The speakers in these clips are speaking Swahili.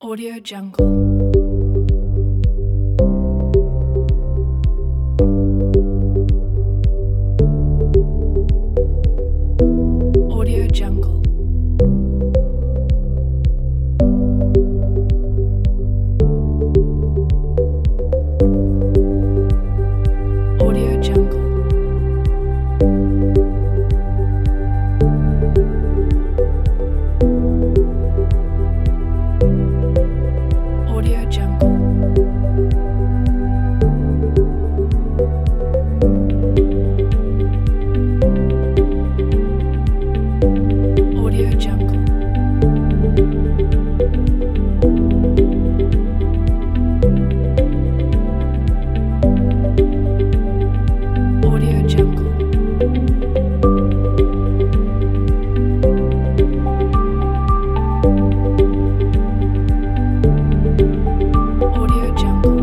Audio Jungle. Audio Jungle. Audio Jungle. Audio Jungle. Audio Jungle. Audio Jungle. Audio Jungle.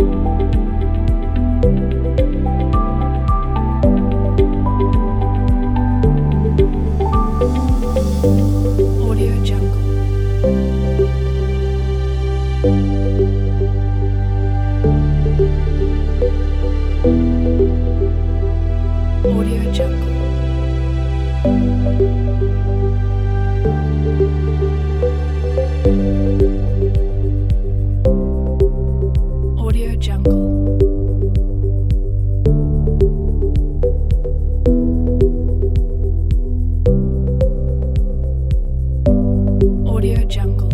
Audio Jungle. Audio Jungle. Audio Jungle. Audio Jungle.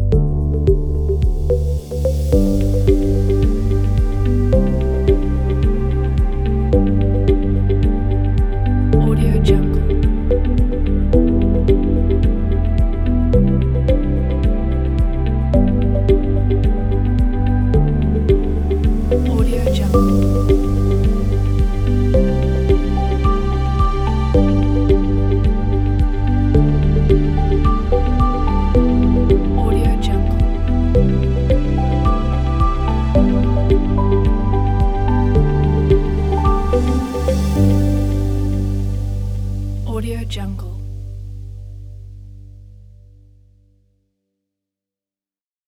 Audio Jungle. Audio Jungle. Audio Jungle. Audio Jungle.